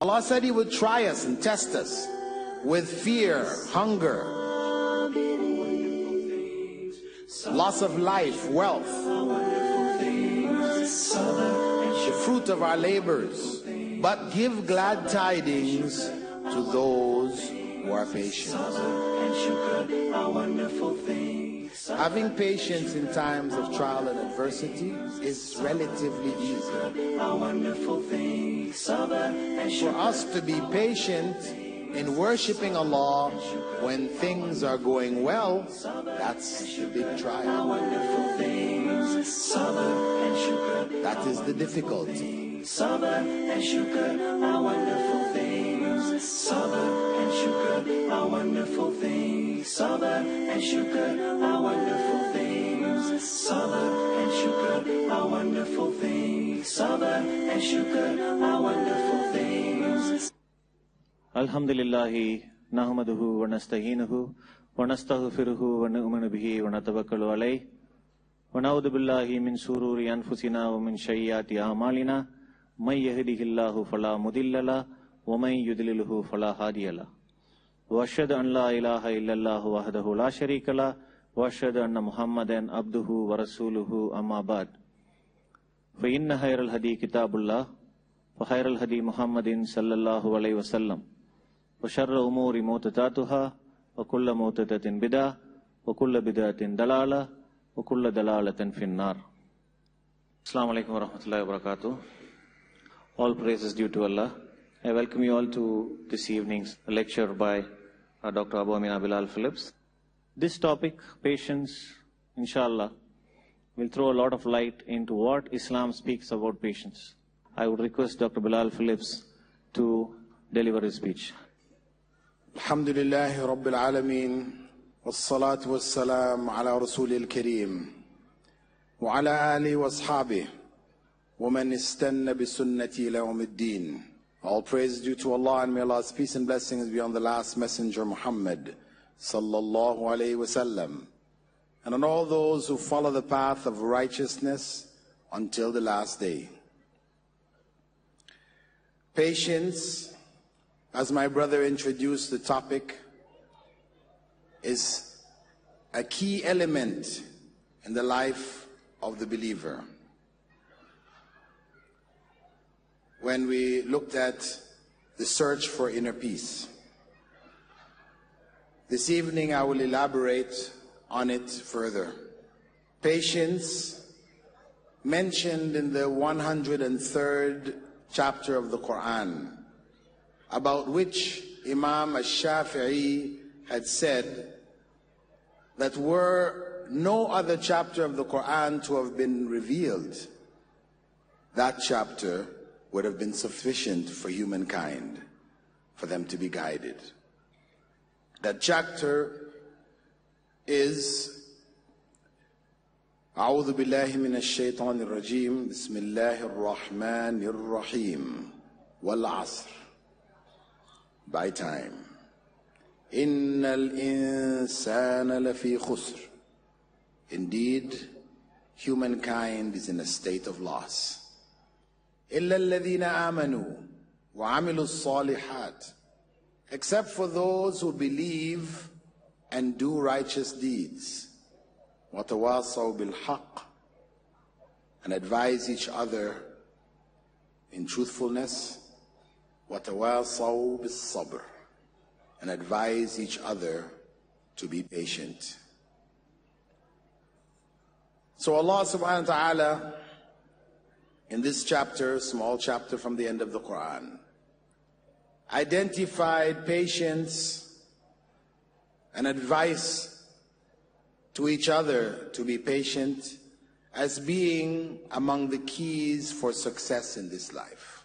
Allah said He would try us and test us with fear, hunger, loss of life, wealth, the fruit of our labors. But give glad tidings to those who are patient. Having patience in times of trial and adversity is relatively easy. For us to be patient in worshiping Allah when things are going well, that's the big trial. That is the difficulty. Sabr and shukr are wonderful things. Sabr and shukr are wonderful things. Sabr and shukr are wonderful things. Sabr and shukr are wonderful things. Sabr and shukr are wonderful things. Alhamdulillahi nahmaduhu wa nasta'inuhu wa nastaghfiruhu wa nu'minu bihi wa natawakkalu alayhi wa na'udhu billahi min sururi anfusina wa min sayyiati a'malina may yahdihillahu fala mudilla lahu wa may yudlilhu fala hadiya lahu wa ashhadu an la ilaha illallah wahdahu la sharika lahu wa ashhadu anna Muhammadan abduhu wa rasuluhu amma ba'd fa inna khayral hadi kitabullah wa khayral hadi Muhammadin sallallahu alayhi wa sallam wa sharra umuri muhdathatuha wa kullu muhdathatin bid'ah wa kullu bid'atin dalalah wa kullu dalalatin fin-nar. Assalamu alaikum wa rahmatullahi wa barakatuh. All praise is due to Allah. I welcome you all to this evening's lecture by Dr. Abu Amina Bilal Phillips. This topic, patience, inshallah, will throw a lot of light into what Islam speaks about patience. I would request Dr. Bilal Phillips to deliver his speech. Alhamdulillahi Rabbil Alameen. والصلاة والسلام على رسول الكريم وعلى آله وأصحابه ومن استنى بسنتي إلى يوم الدين. All praise due to Allah, and may Allah's peace and blessings be on the last messenger Muhammad sallallahu alayhi wasallam, and on all those who follow the path of righteousness until the last day. Patience, as my brother introduced the topic, is a key element in the life of the believer. When we looked at the search for inner peace, this evening I will elaborate on it further. Patience, mentioned in the 103rd chapter of the Quran, about which Imam Ash-Shafi'i had said that were no other chapter of the Quran to have been revealed, that chapter would have been sufficient for humankind, for them to be guided. That chapter is أعوذ بالله من الشيطان الرجيم بسم الله الرحمن الرحيم والعصر, by time. إن الإنسان لفي خسر. Indeed, humankind is in a state of loss. إلا الذين آمنوا وعملوا الصالحات, except for those who believe and do righteous deeds. وتواصوا بالحق, and advise each other in truthfulness. وتواصوا بالصبر, and advise each other to be patient. So Allah subhanahu wa ta'ala, in this chapter, small chapter from the end of the Quran, identified patience and advice to each other to be patient as being among the keys for success in this life.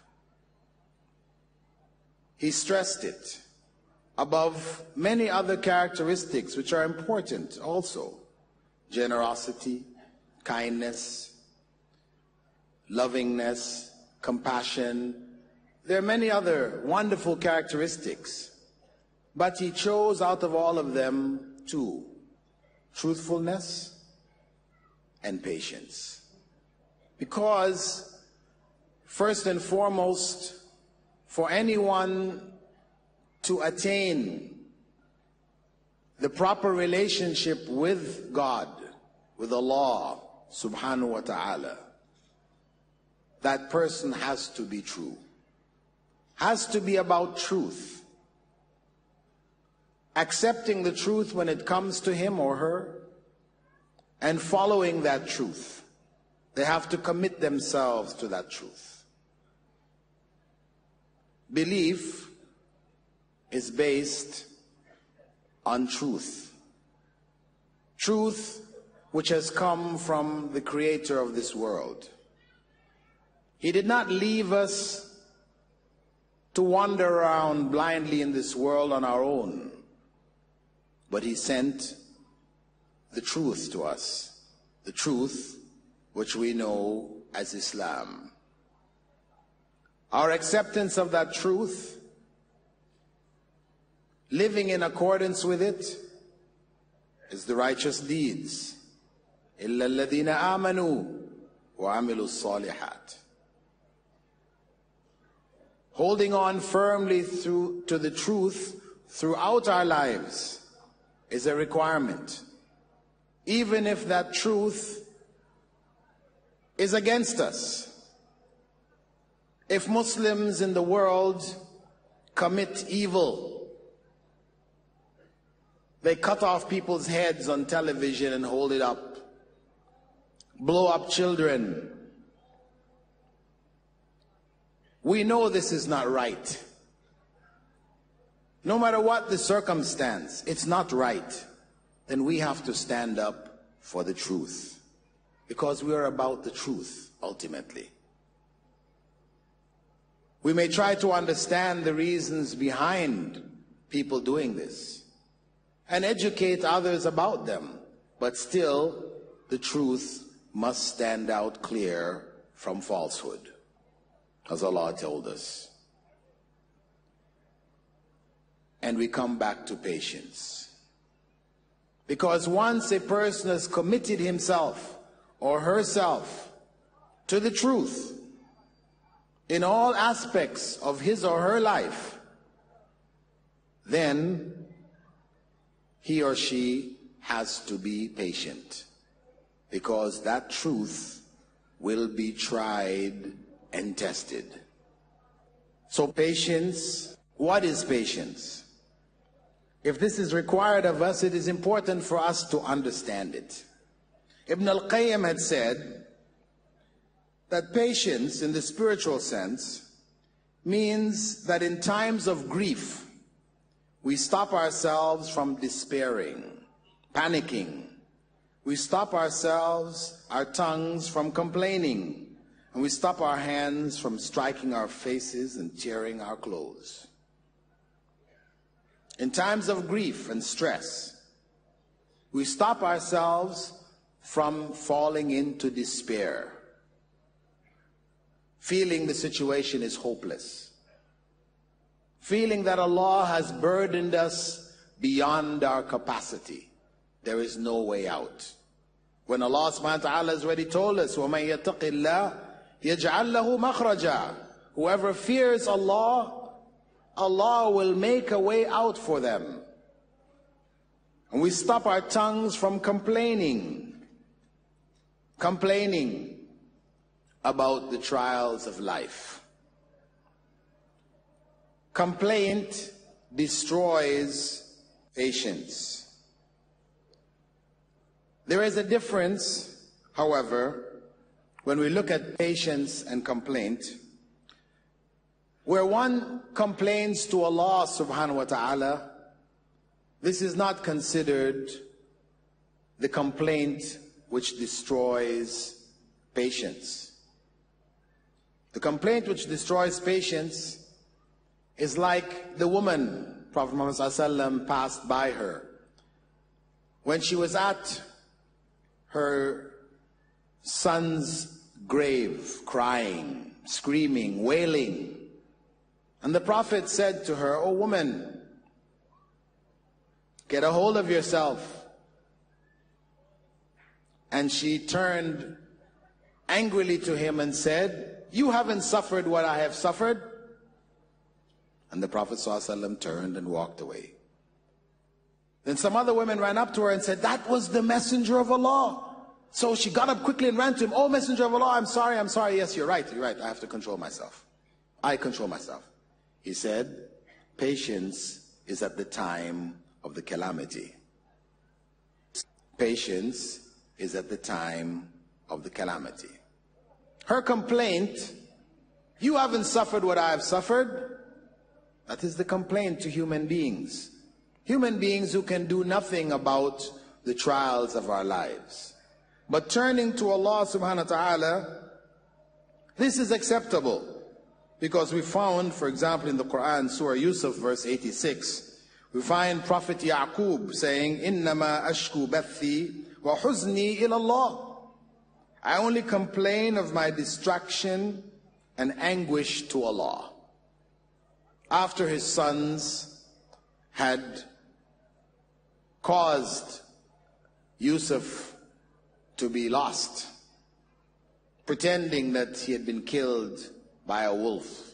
He stressed it above many other characteristics which are important also: generosity, kindness, lovingness, compassion. There are many other wonderful characteristics, but he chose out of all of them two: truthfulness and patience. Because first and foremost, for anyone to attain the proper relationship with God, with Allah subhanahu wa ta'ala, that person has to be true. Has to be about truth. Accepting the truth when it comes to him or her, and following that truth. They have to commit themselves to that truth. Belief is based on truth. Truth which has come from the Creator of this world. He did not leave us to wander around blindly in this world on our own, but He sent the truth to us, the truth which we know as Islam. Our acceptance of that truth, living in accordance with it, is the righteous deeds. إِلَّا الَّذِينَ آمَنُوا وَعَمِلُوا الصَّالِحَاتِ. Holding on firmly to the truth throughout our lives is a requirement, even if that truth is against us. If Muslims in the world commit evil, they cut off people's heads on television and hold it up, blow up children. We know this is not right. No matter what the circumstance, it's not right. Then we have to stand up for the truth, because we are about the truth ultimately. We may try to understand the reasons behind people doing this and educate others about them, but still the truth must stand out clear from falsehood, as Allah told us. And we come back to patience. Because once a person has committed himself or herself to the truth in all aspects of his or her life, then he or she has to be patient, because that truth will be tried and tested. So patience, what is patience? If this is required of us, it is important for us to understand it. Ibn al-Qayyim had said that patience in the spiritual sense means that in times of grief, we stop ourselves from despairing, panicking. We stop ourselves, our tongues from complaining, and we stop our hands from striking our faces and tearing our clothes. In times of grief and stress, we stop ourselves from falling into despair, feeling the situation is hopeless, feeling that Allah has burdened us beyond our capacity. There is no way out. When Allah subhanahu wa ta'ala has already told us, وَمَن يَتَقِ اللَّهِ يَجْعَلْ لَهُ مَخْرَجًا. Whoever fears Allah, Allah will make a way out for them. And we stop our tongues from complaining about the trials of life. Complaint destroys patience. There is a difference, however, when we look at patience and complaint, where one complains to Allah subhanahu wa ta'ala, this is not considered the complaint which destroys patience. The complaint which destroys patience is like the woman Prophet Muhammad ﷺ passed by her when she was at her son's grave, crying, screaming, wailing. And the Prophet said to her, "O woman, get a hold of yourself." And she turned angrily to him and said, "You haven't suffered what I have suffered. And the Prophet ﷺ turned and walked away. Then some other women ran up to her and said, that was the Messenger of Allah. So she got up quickly and ran to him. Oh, Messenger of Allah, I'm sorry. Yes, you're right. I have to control myself. I control myself. He said, patience is at the time of the calamity. Patience is at the time of the calamity. Her complaint, you haven't suffered what I have suffered. That is the complaint to human beings. Human beings who can do nothing about the trials of our lives. But turning to Allah subhanahu wa ta'ala, this is acceptable. Because we found, for example, in the Quran, Surah Yusuf, verse 86, we find Prophet Yaqub saying, إِنَّمَا أَشْكُو بَثِّي وَحُزْنِي إِلَى اللَّهِ. I only complain of my distraction and anguish to Allah. After his sons had caused Yusuf to be lost, pretending that he had been killed by a wolf,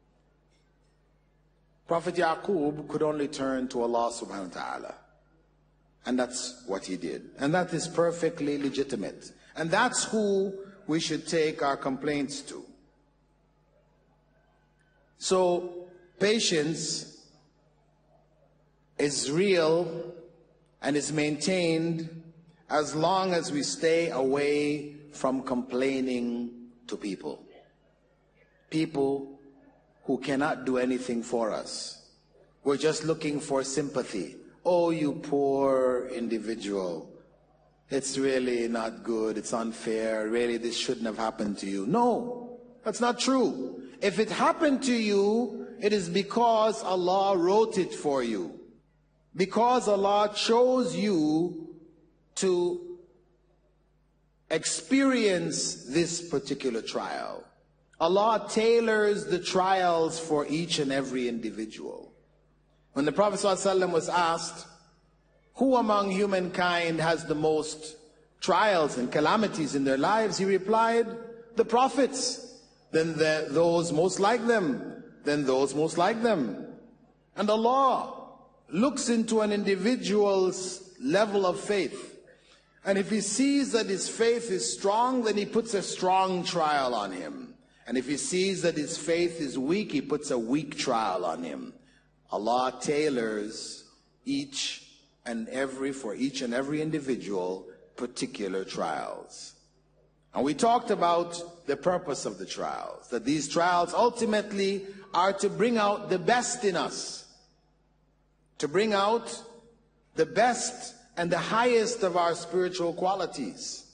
Prophet Yaqub could only turn to Allah subhanahu wa ta'ala. And that's what he did. And that is perfectly legitimate. And that's who we should take our complaints to. So, patience is real and is maintained as long as we stay away from complaining to people. People who cannot do anything for us. We're just looking for sympathy. Oh, you poor individual. It's really not good. It's unfair. Really, this shouldn't have happened to you. No, that's not true. If it happened to you, it is because Allah wrote it for you. Because Allah chose you to experience this particular trial. Allah tailors the trials for each and every individual. When the Prophet ﷺ was asked, who among humankind has the most trials and calamities in their lives? He replied, the prophets, then those most like them, then those most like them. And Allah looks into an individual's level of faith. And if he sees that his faith is strong, then he puts a strong trial on him. And if he sees that his faith is weak, he puts a weak trial on him. Allah tailors for each and every individual particular trials. And we talked about the purpose of the trials, that these trials ultimately are to bring out the best in us, to bring out the best and the highest of our spiritual qualities.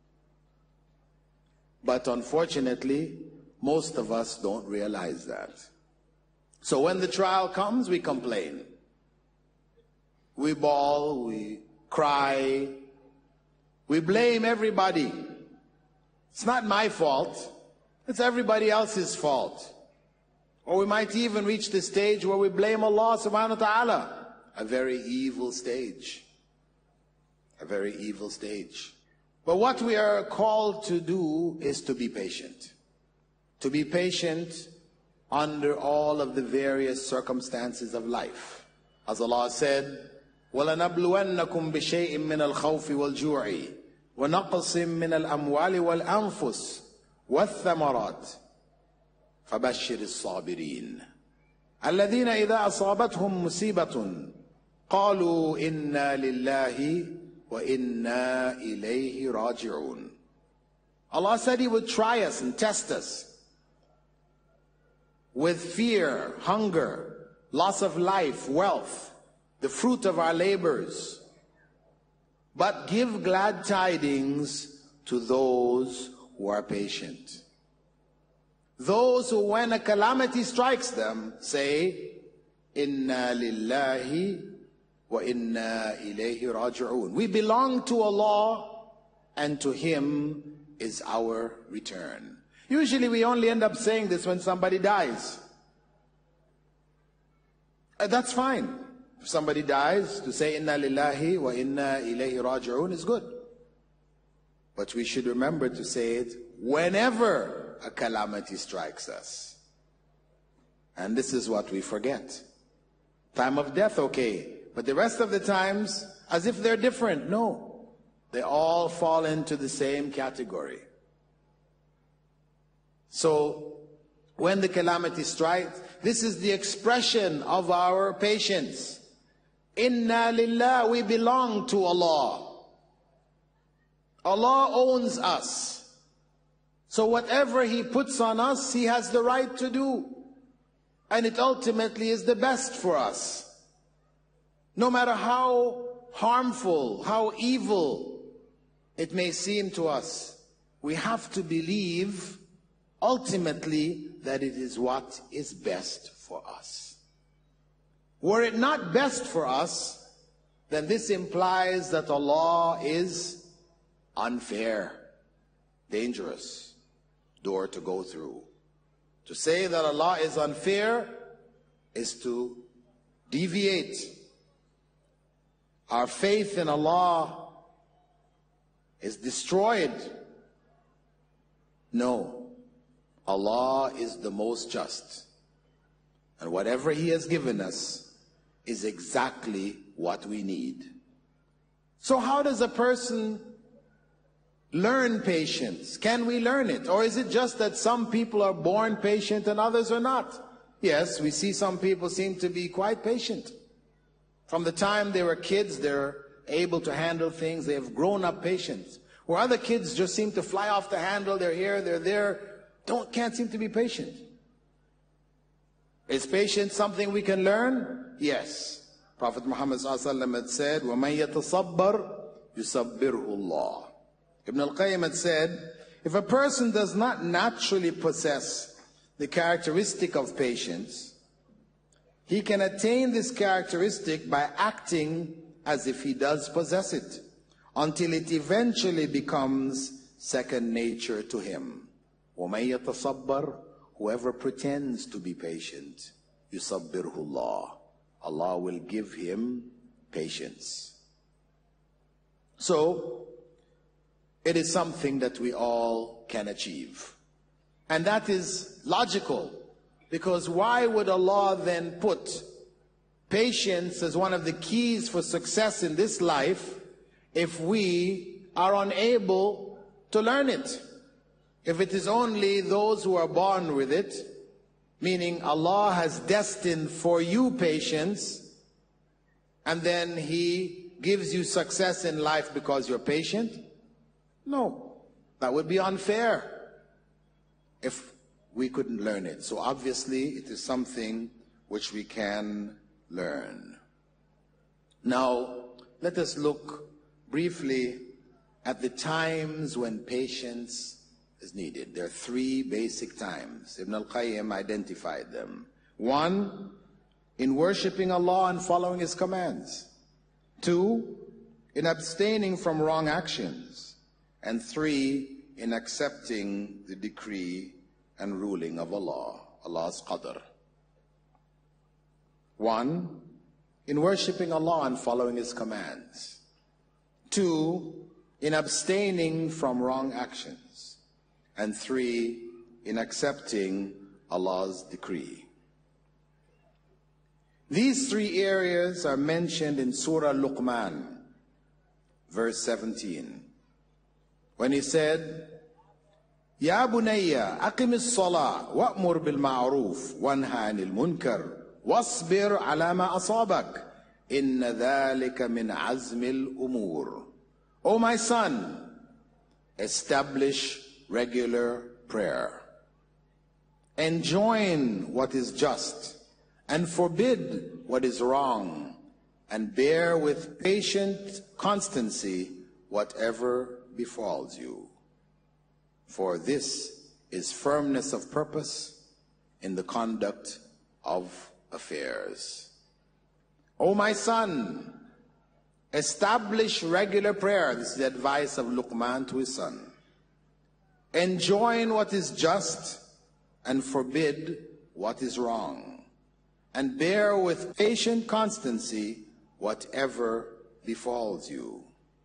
But unfortunately, most of us don't realize that. So when the trial comes, we complain. We bawl, we cry, we blame everybody. It's not my fault, it's everybody else's fault. Or we might even reach the stage where we blame Allah subhanahu wa ta'ala. A very evil stage. A very evil stage. But what we are called to do is to be patient. To be patient under all of the various circumstances of life. As Allah said, وَلَنَبْلُوَنَّكُمْ بِشَيْءٍ مِّنَ الْخَوْفِ وَالْجُوعِ وَنَقْصٍ مِّنَ الْأَمْوَالِ وَالْأَنفُسِ وَالثَّمَرَاتِ فَبَشِّرِ الصَّابِرِينَ الَّذِينَ إِذَا أَصَابَتْهُمْ مُصِيبَةٌ قَالُوا إِنَّا لِلَّهِ وَإِنَّا إِلَيْهِ رَاجِعُونَ. Allah said He would try us and test us with fear, hunger, loss of life, wealth, the fruit of our labors. But give glad tidings to those who are patient. Those who, when a calamity strikes them, say, Inna lillahi wa inna ilayhi raji'un. We belong to Allah, and to Him is our return. Usually we only end up saying this when somebody dies. That's fine. If somebody dies, to say Inna lillahi wa inna ilayhi raji'un is good. But we should remember to say it whenever a calamity strikes us. And this is what we forget. Time of death, okay. But the rest of the times, as if they're different. No. They all fall into the same category. So, when the calamity strikes, this is the expression of our patience. Inna lillah, we belong to Allah. Allah owns us. So whatever He puts on us, He has the right to do. And it ultimately is the best for us. No matter how harmful, how evil it may seem to us, we have to believe ultimately that it is what is best for us. Were it not best for us, then this implies that Allah is unfair, dangerous door to go through. To say that Allah is unfair is to deviate. Our faith in Allah is destroyed. No. Allah is the most just. And whatever He has given us is exactly what we need. So how does a person learn patience? Can we learn it? Or is it just that some people are born patient and others are not? Yes, we see some people seem to be quite patient. From the time they were kids, they're able to handle things. They have grown up patience. Where other kids just seem to fly off the handle. They're here, they're there. Can't seem to be patient. Is patience something we can learn? Yes. Prophet Muhammad ﷺ had said, وَمَنْ يَتَصَبَّرْ يُصَبِّرْهُ اللَّهُ. Ibn al-Qayyim had said, if a person does not naturally possess the characteristic of patience, he can attain this characteristic by acting as if he does possess it, until it eventually becomes second nature to him. وَمَنْ يَتَصَبَّرْ, whoever pretends to be patient, يُصَبِّرْهُ اللَّهُ, Allah will give him patience. So, it is something that we all can achieve. And that is logical, because why would Allah then put patience as one of the keys for success in this life if we are unable to learn it? If it is only those who are born with it, meaning Allah has destined for you patience, and then He gives you success in life because you're patient? No, that would be unfair if we couldn't learn it. So obviously it is something which we can learn. Now, let us look briefly at the times when patience is needed. There are three basic times. Ibn al-Qayyim identified them. 1, in worshiping Allah and following His commands. 2, in abstaining from wrong actions. And 3, in accepting the decree and ruling of Allah, Allah's qadr. 1, in worshiping Allah and following His commands. 2, in abstaining from wrong actions. And 3, in accepting Allah's decree. These 3 areas are mentioned in Surah Luqman, verse 17. When He said, يَا بُنَيَّ أَقِمِ الصَّلَاةَ وَأْمُرْ بِالْمَعْرُوفِ وَانْهَ عَنِ الْمُنْكَرِ وَاصْبِرْ عَلَى مَا أَصَابَكَ إِنَّ ذَلِكَ مِنْ عَزْمِ الْأُمُورِ. O my son, establish regular prayer. Enjoin what is just, and forbid what is wrong, and bear with patient constancy whatever befalls you. For this is firmness of purpose in the conduct of affairs. O my son, establish regular prayer. This is the advice of Luqman to his son. Enjoin what is just and forbid what is wrong, and bear with patient constancy whatever befalls you.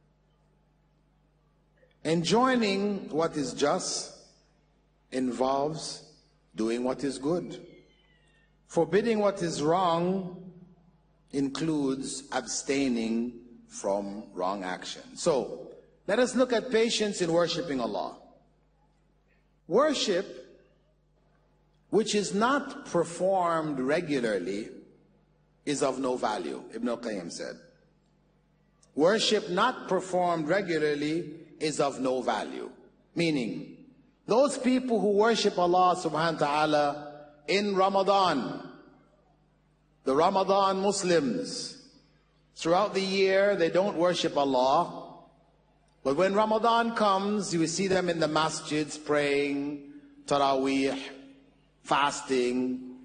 Enjoining what is just involves doing what is good. Forbidding what is wrong includes abstaining from wrong action. So, let us look at patience in worshiping Allah. Worship which is not performed regularly is of no value, Ibn al-Qayyim said. Worship not performed regularly is of no value. Meaning, those people who worship Allah subhanahu wa ta'ala in Ramadan, the Ramadan Muslims, throughout the year they don't worship Allah, but when Ramadan comes, you will see them in the masjids praying, Taraweeh, fasting.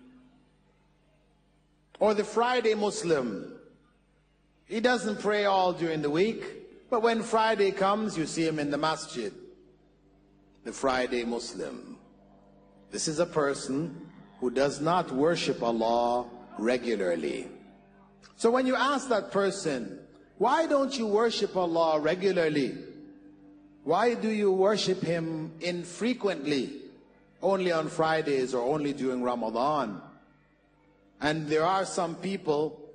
Or the Friday Muslim, he doesn't pray all during the week, but when Friday comes, you see him in the masjid. The Friday Muslim. This is a person who does not worship Allah regularly. So when you ask that person, why don't you worship Allah regularly? Why do you worship Him infrequently? Only on Fridays or only during Ramadan? And there are some people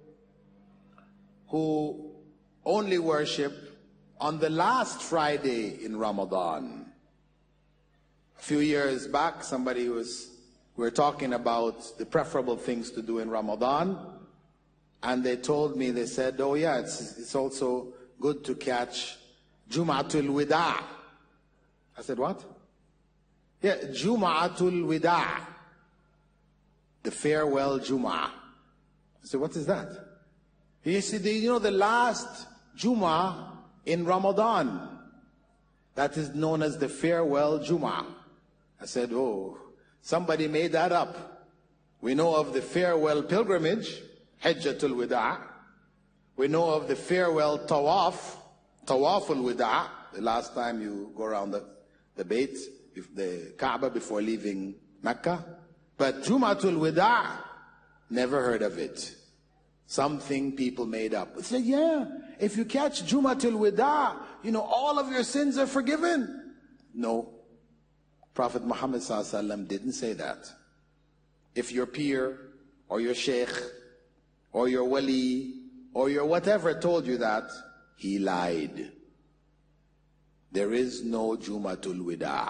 who only worship on the last Friday in Ramadan. A few years back, we were talking about the preferable things to do in Ramadan, and they told me, they said, oh yeah, it's also good to catch Jum'atul Wida'. I said, what? Yeah, Jum'atul Wida', the farewell Jum'ah. I said, what is that? He said, you know, the last Jum'ah in Ramadan, that is known as the farewell Jum'ah. I said, oh, somebody made that up. We know of the farewell pilgrimage, Hajjatul Wida'. We know of the farewell Tawaf, Tawaful Wida', the last time you go around the Bayt, the Kaaba before leaving Mecca. But Jum'atul Wida', never heard of it. Something people made up. They said, yeah, if you catch Jum'atul Wida', you know, all of your sins are forgiven. No. Prophet Muhammad ﷺ didn't say that. If your peer, or your sheikh, or your wali, or your whatever told you that, he lied. There is no Jum'atul Wida'.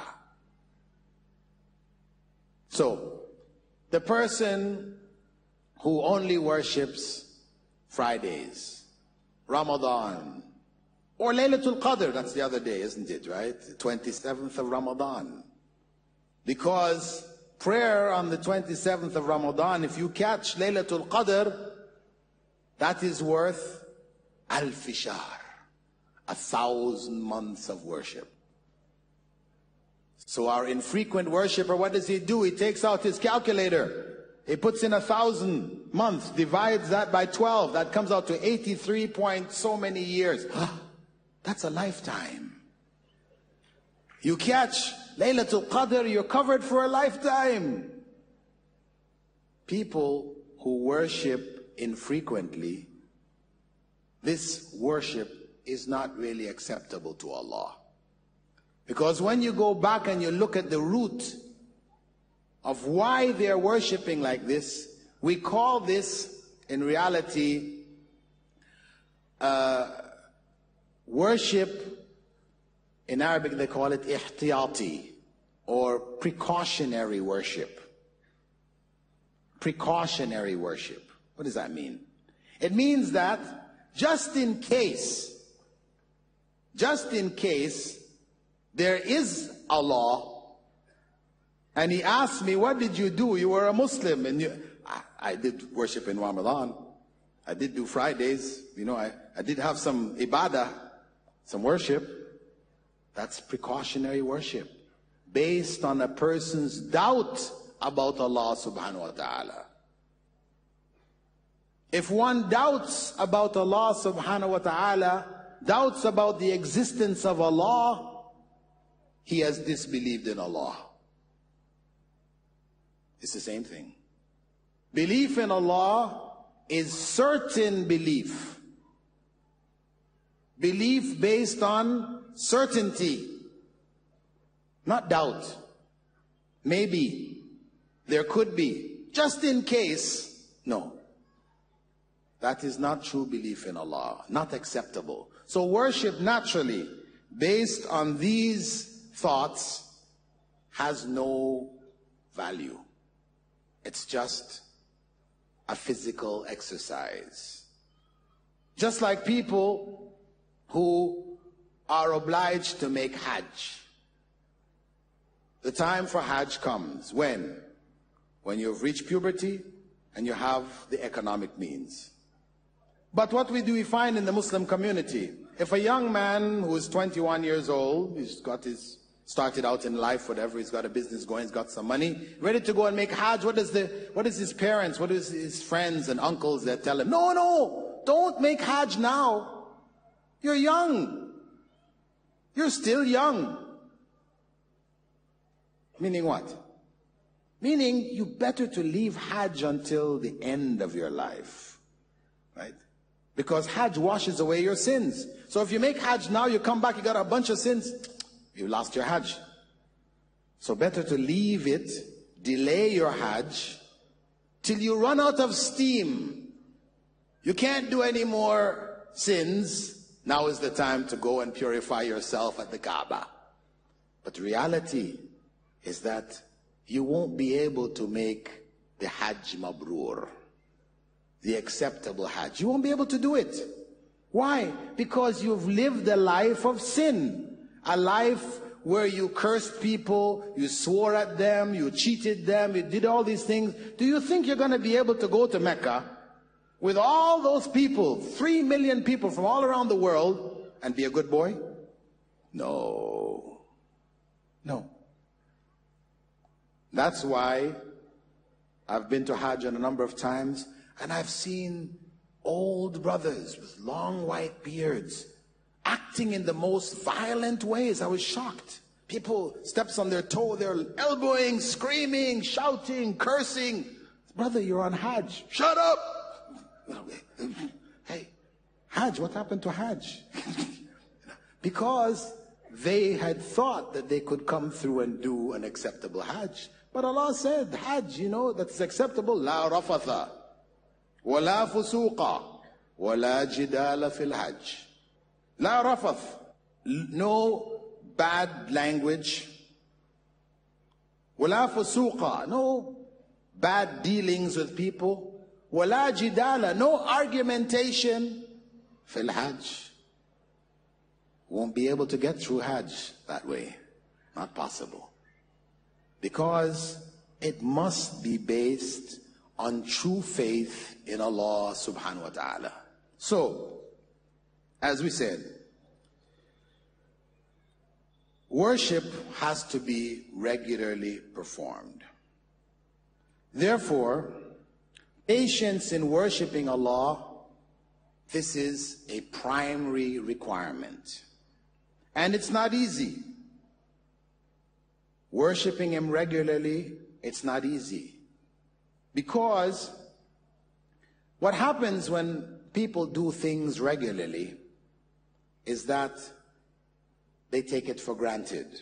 So, the person who only worships Fridays, Ramadan, or Laylatul Qadr, that's the other day, isn't it, right? The 27th of Ramadan. Because prayer on the 27th of Ramadan, if you catch Laylatul Qadr, that is worth al-fishar, 1,000 months of worship. So our infrequent worshipper, what does he do? He takes out his calculator. He puts in 1,000 months, divides that by 12. That comes out to 83 point so many years. That's a lifetime. You catch Laylatul Qadr, you're covered for a lifetime. People who worship infrequently, this worship is not really acceptable to Allah. Because when you go back and you look at the root of why they're worshiping like this, we call this, in reality, worship. In Arabic they call it ihtiyati, or precautionary worship. Precautionary worship. What does that mean? It means that just in case there is Allah, and He asked me, what did you do? You were a Muslim, and I did worship in Ramadan. I did do Fridays. You know, I did have some ibadah, some worship. That's precautionary worship, based on a person's doubt about Allah subhanahu wa ta'ala. If one doubts about Allah subhanahu wa ta'ala, doubts about the existence of Allah, he has disbelieved in Allah. It's the same thing. Belief in Allah is certain belief. Belief based on certainty, not doubt. Maybe, there could be, just in case. No. That is not true belief in Allah, not acceptable. So worship naturally, based on these thoughts, has no value. It's just a physical exercise. Just like people who are obliged to make Hajj. The time for Hajj comes when? When you've reached puberty and you have the economic means. But what we find in the Muslim community, if a young man who is 21 years old, started out in life, whatever, he's got a business going, he's got some money, ready to go and make Hajj, what is his parents, what is his friends and uncles that tell him, no, don't make Hajj now. You're young. You're still young. Meaning what? Meaning you better to leave Hajj until the end of your life. Right? Because Hajj washes away your sins. So if you make Hajj now, you come back, you got a bunch of sins, you lost your Hajj. So better to leave it, delay your Hajj, till you run out of steam. You can't do any more sins. Now is the time to go and purify yourself at the Kaaba. But reality is that you won't be able to make the Hajj Mabrur, the acceptable Hajj. You won't be able to do it. Why? Because you've lived a life of sin. A life where you cursed people, you swore at them, you cheated them, you did all these things. Do you think you're going to be able to go to Mecca with all those people, 3 million people from all around the world, and be a good boy? No. No. That's why I've been to Hajj a number of times, and I've seen old brothers with long white beards acting in the most violent ways. I was shocked. People steps on their toe, they're elbowing, screaming, shouting, cursing. Brother, you're on Hajj. Shut up! Hey, Hajj, what happened to Hajj? Because they had thought that they could come through and do an acceptable Hajj. But Allah said, Hajj, that's acceptable. La rafatha, wa la fusuqa, wa la jidala fil Hajj. La rafath, no bad language. Wa la fusuqa, no bad dealings with people. Wa la jidala, no argumentation fil Hajj. Won't be able to get through Hajj that way. Not possible. Because it must be based on true faith in Allah subhanahu wa ta'ala. So, as we said, worship has to be regularly performed. Therefore, patience in worshiping Allah, this is a primary requirement. And it's not easy. Worshipping Him regularly, it's not easy. Because what happens when people do things regularly is that they take it for granted.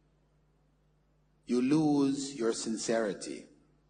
You lose your sincerity.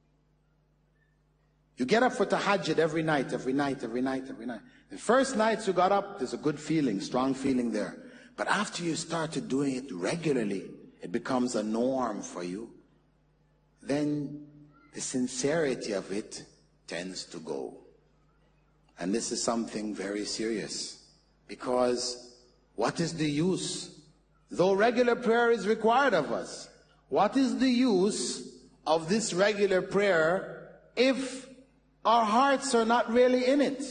You get up for tahajjud every night. The first nights you got up, there's a good feeling, strong feeling there. But after you started doing it regularly, it becomes a norm for you. Then the sincerity of it tends to go. And this is something very serious. Because what is the use? Though regular prayer is required of us, what is the use of this regular prayer if our hearts are not really in it?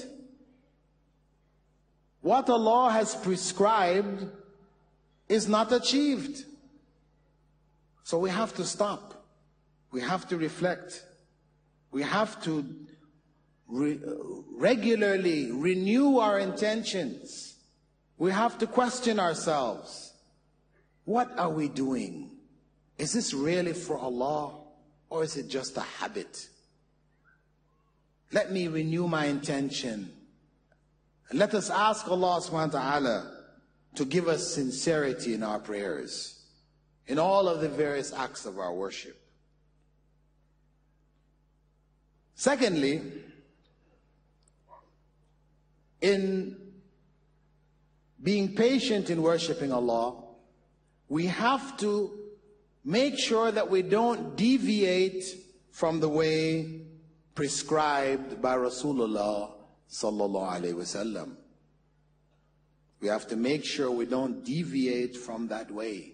What Allah has prescribed is not achieved. So we have to stop. We have to reflect. We have to regularly renew our intentions. We have to question ourselves. What are we doing? Is this really for Allah, or is it just a habit? Let me renew my intention. And let us ask Allah subhanahu wa ta'ala to give us sincerity in our prayers, in all of the various acts of our worship. Secondly, in being patient in worshiping Allah, we have to make sure that we don't deviate from the way prescribed by Rasulullah sallallahu alaihi wasallam. We have to make sure we don't deviate from that way.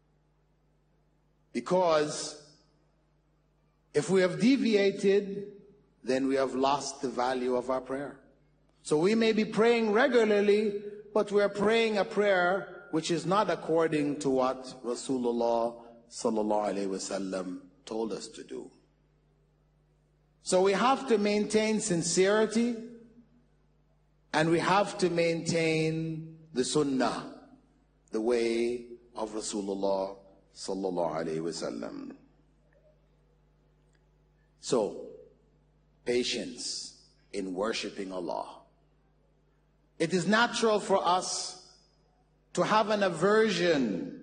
Because if we have deviated, then we have lost the value of our prayer. So we may be praying regularly, but we're praying a prayer which is not according to what Rasulullah sallallahu alaihi wasallam told us to do. So we have to maintain sincerity, and we have to maintain the sunnah, the way of Rasulullah sallallahu alaihi wasallam. So, patience in worshiping Allah. It is natural for us to have an aversion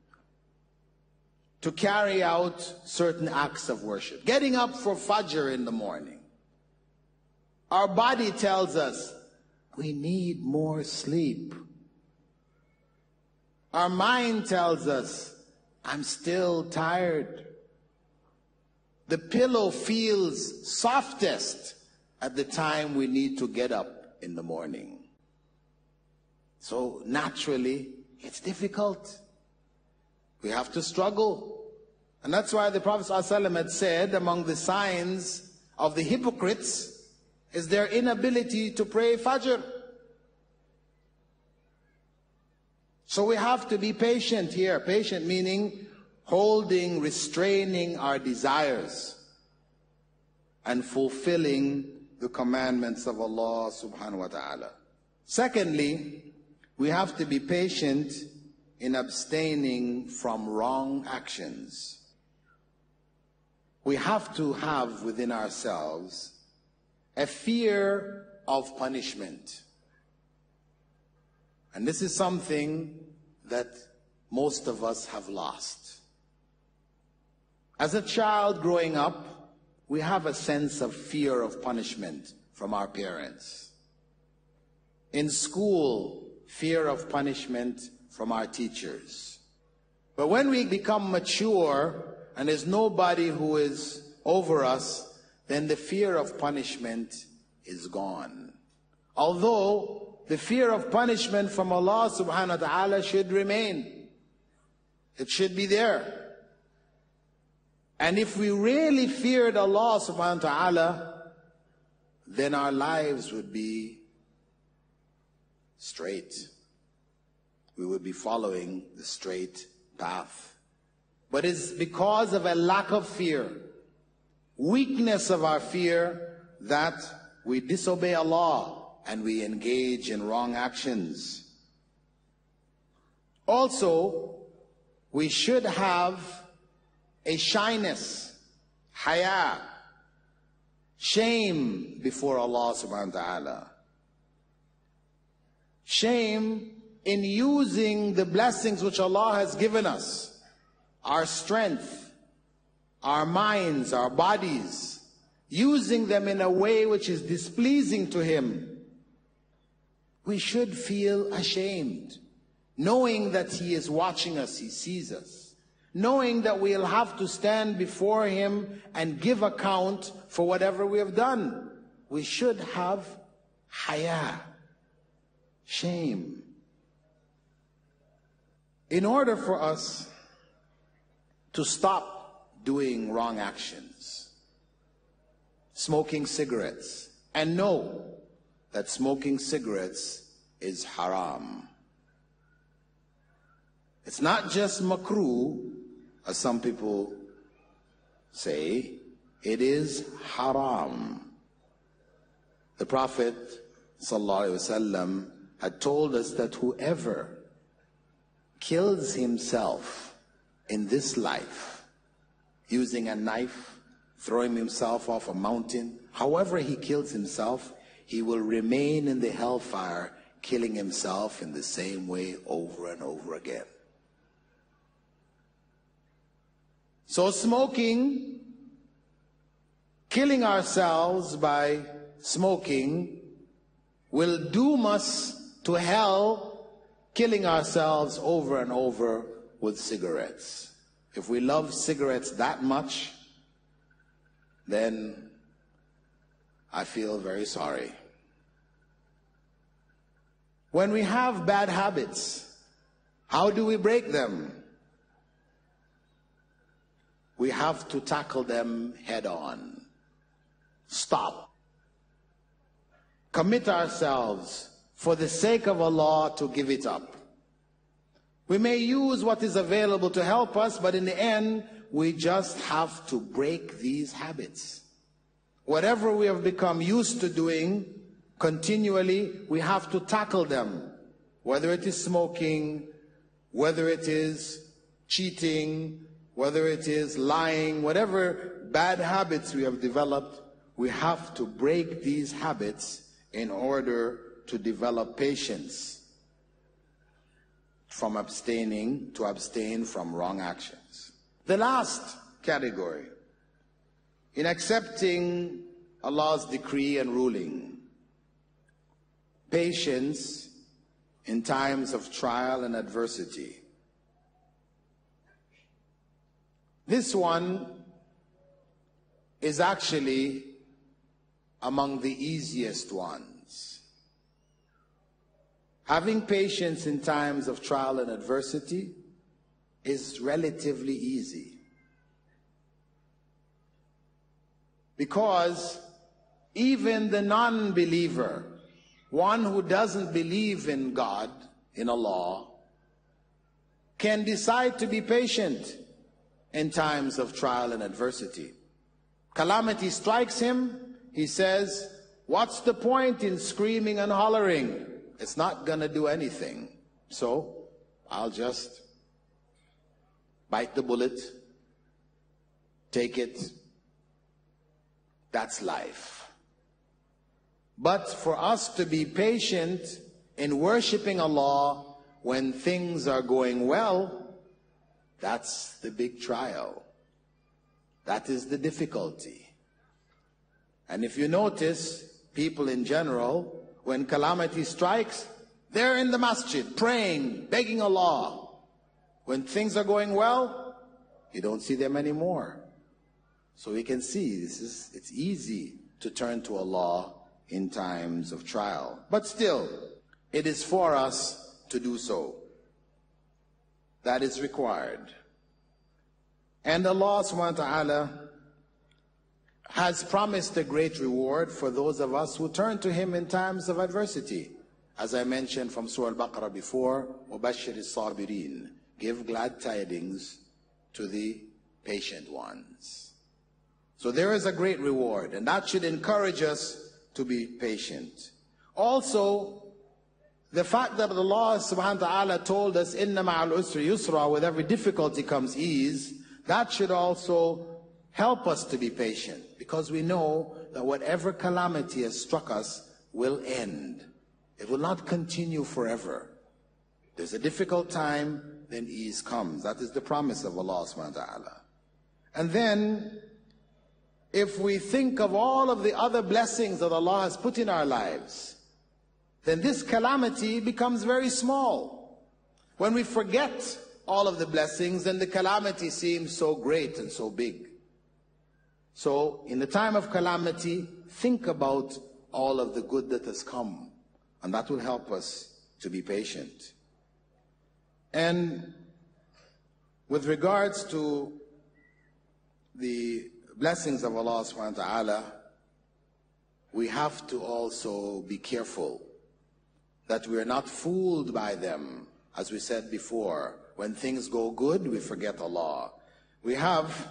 to carry out certain acts of worship. Getting up for Fajr in the morning. Our body tells us we need more sleep. Our mind tells us, I'm still tired. The pillow feels softest at the time we need to get up in the morning. So naturally, it's difficult. We have to struggle. And that's why the Prophet ﷺ had said, among the signs of the hypocrites is their inability to pray Fajr. So we have to be patient here. Patient meaning holding, restraining our desires and fulfilling the commandments of Allah subhanahu wa ta'ala. Secondly, we have to be patient in abstaining from wrong actions. We have to have within ourselves a fear of punishment. And this is something that most of us have lost. As a child growing up, we have a sense of fear of punishment from our parents. In school, fear of punishment from our teachers. But when we become mature and there's nobody who is over us, then the fear of punishment is gone. Although the fear of punishment from Allah subhanahu wa ta'ala should remain. It should be there. And if we really feared Allah subhanahu wa ta'ala, then our lives would be straight. We would be following the straight path. But it's because of a lack of fear, weakness of our fear, that we disobey Allah and we engage in wrong actions. Also, we should have a shyness, haya, shame before Allah subhanahu wa ta'ala. Shame in using the blessings which Allah has given us, our strength, our minds, our bodies, using them in a way which is displeasing to Him. We should feel ashamed, knowing that He is watching us, He sees us, knowing that we'll have to stand before Him and give account for whatever we have done. We should have haya, shame. In order for us to stop doing wrong actions, smoking cigarettes, and know that smoking cigarettes is haram. It's not just makruh, as some people say, it is haram. The Prophet ﷺ had told us that whoever kills himself in this life, using a knife, throwing himself off a mountain, however he kills himself, he will remain in the hellfire, killing himself in the same way over and over again. So smoking killing ourselves by smoking will doom us to hell, killing ourselves over and over with cigarettes. If we love cigarettes that much, then I feel very sorry. When we have bad habits, how do we break them? We have to tackle them head on. Stop. Commit ourselves for the sake of Allah to give it up. We may use what is available to help us, but in the end, we just have to break these habits. Whatever we have become used to doing continually, we have to tackle them. Whether it is smoking, whether it is cheating, whether it is lying, whatever bad habits we have developed, we have to break these habits in order to develop patience from abstaining to abstain from wrong actions. The last category, in accepting Allah's decree and ruling, patience in times of trial and adversity. This one is actually among the easiest ones. Having patience in times of trial and adversity is relatively easy. Because even the non-believer, one who doesn't believe in God, in Allah, can decide to be patient in times of trial and adversity. Calamity strikes him, he says, what's the point in screaming and hollering? It's not going to do anything. So I'll just bite the bullet, take it. That's life. But for us to be patient in worshiping Allah when things are going well, that's the big trial. That is the difficulty. And if you notice, people in general, when calamity strikes, they're in the masjid, praying, begging Allah. When things are going well, you don't see them anymore. So we can see it's easy to turn to Allah in times of trial. But still, it is for us to do so. That is required. And Allah subhanahu wa ta'ala has promised a great reward for those of us who turn to Him in times of adversity. As I mentioned from Surah Al-Baqarah before, وَبَشِّرِ الصَّابِرِينَ, give glad tidings to the patient ones. So there is a great reward, and that should encourage us to be patient. Also, the fact that Allah subhanahu wa ta'ala told us, إِنَّ مَعَ الْعُسْرِ يُسْرًا, with every difficulty comes ease, that should also help us to be patient, because we know that whatever calamity has struck us will end. It will not continue forever. There's a difficult time, then ease comes. That is the promise of Allah subhanahu wa ta'ala. And then, if we think of all of the other blessings that Allah has put in our lives, then this calamity becomes very small. When we forget all of the blessings, then the calamity seems so great and so big. So, in the time of calamity, think about all of the good that has come, and that will help us to be patient. And with regards to the blessings of Allah subhanahu wa ta'ala, we have to also be careful that we are not fooled by them. As we said before, when things go good, we forget Allah. We have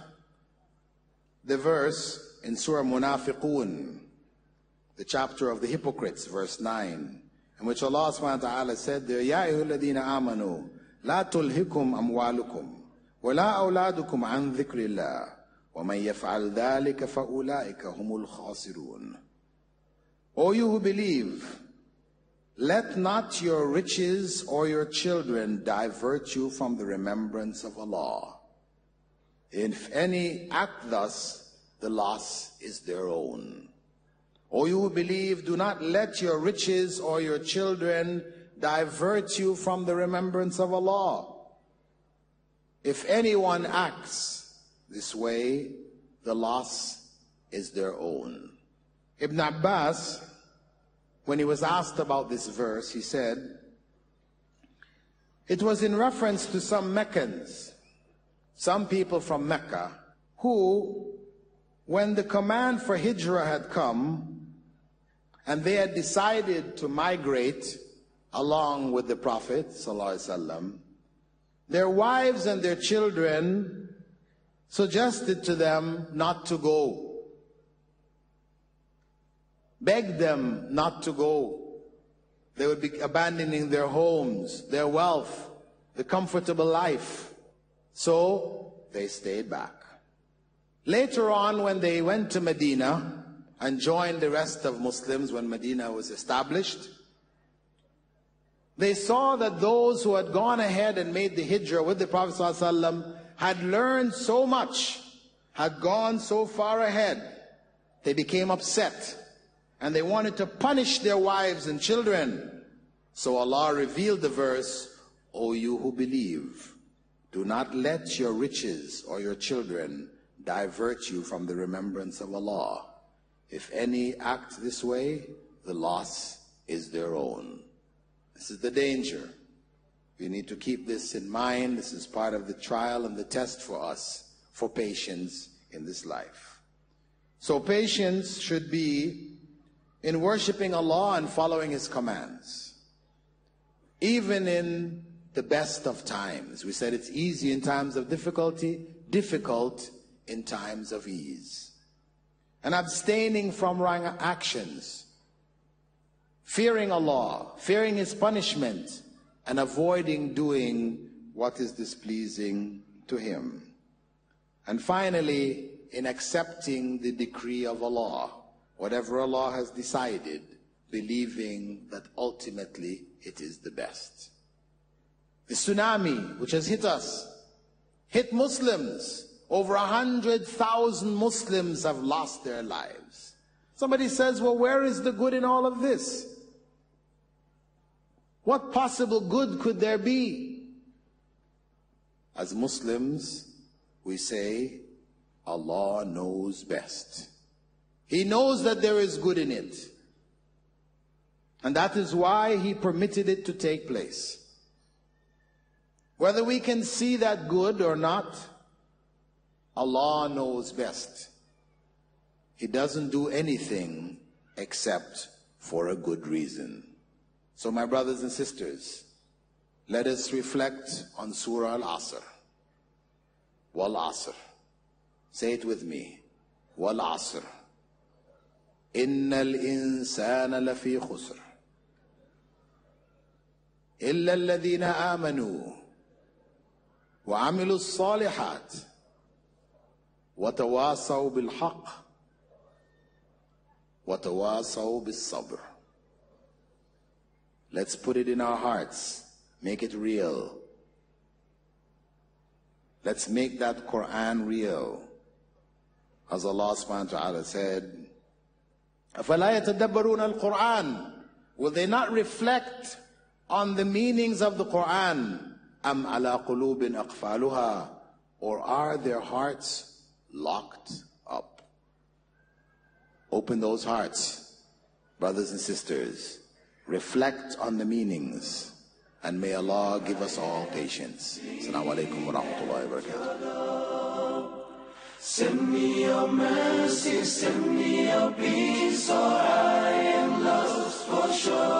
the verse in Surah Munafiqun, the chapter of the hypocrites, verse 9, in which Allah subhanahu wa ta'ala said there, Ya ayyuhalladhina amanu, la tulhikum amwalukum, wa la awladukum an dhikrillah, wa man yaf'al dhalika fa ulaika humul khasirun. O you who believe, let not your riches or your children divert you from the remembrance of Allah. If any act thus, the loss is their own. O you who believe, do not let your riches or your children divert you from the remembrance of Allah. If anyone acts this way, the loss is their own. Ibn Abbas, when he was asked about this verse, he said, it was in reference to some Meccans, some people from Mecca, who, when the command for Hijrah had come, and they had decided to migrate along with the Prophet ﷺ, their wives and their children suggested to them not to go, begged them not to go. They would be abandoning their homes, their wealth, the comfortable life. So they stayed back. Later on, when they went to Medina and joined the rest of Muslims when Medina was established, they saw that those who had gone ahead and made the hijrah with the Prophet ﷺ had learned so much, had gone so far ahead. They became upset and they wanted to punish their wives and children. So Allah revealed the verse, O you who believe, do not let your riches or your children divert you from the remembrance of Allah. If any act this way, the loss is their own. This is the danger. We need to keep this in mind. This is part of the trial and the test for us for patience in this life. So patience should be in worshiping Allah and following His commands. Even in the best of times. We said it's easy in times of difficulty, difficult in times of ease. And abstaining from wrong actions, fearing Allah, fearing His punishment, and avoiding doing what is displeasing to Him. And finally, in accepting the decree of Allah, whatever Allah has decided, believing that ultimately it is the best. The tsunami which has hit us, hit Muslims. Over 100,000 Muslims have lost their lives. Somebody says, well, where is the good in all of this? What possible good could there be? As Muslims, we say, Allah knows best. He knows that there is good in it. And that is why He permitted it to take place. Whether we can see that good or not, Allah knows best. He doesn't do anything except for a good reason. So my brothers and sisters, let us reflect on Surah Al-Asr. Wal-Asr. Say it with me. Wal-Asr. Innal insana lafi khusr. Illa alladhina amanu wa amilu s-salihat wa tawasaw bil-haqq wa tawasaw bis-sabr. Let's put it in our hearts. Make it real. Let's make that Quran real. As Allah subhanahu wa ta'ala said, أَفَلَا يَتَدَبَّرُونَ الْقُرْآنِ. Will they not reflect on the meanings of the Quran? أَمْ عَلَى قُلُوبٍ أَقْفَالُهَا. Or are their hearts locked up? Open those hearts, brothers and sisters. Reflect on the meanings, and may Allah give us all patience. Assalamu alaikum wa rahmatullahi wa barakatuh. Send me your mercy, send me your peace, for I am lost for sure.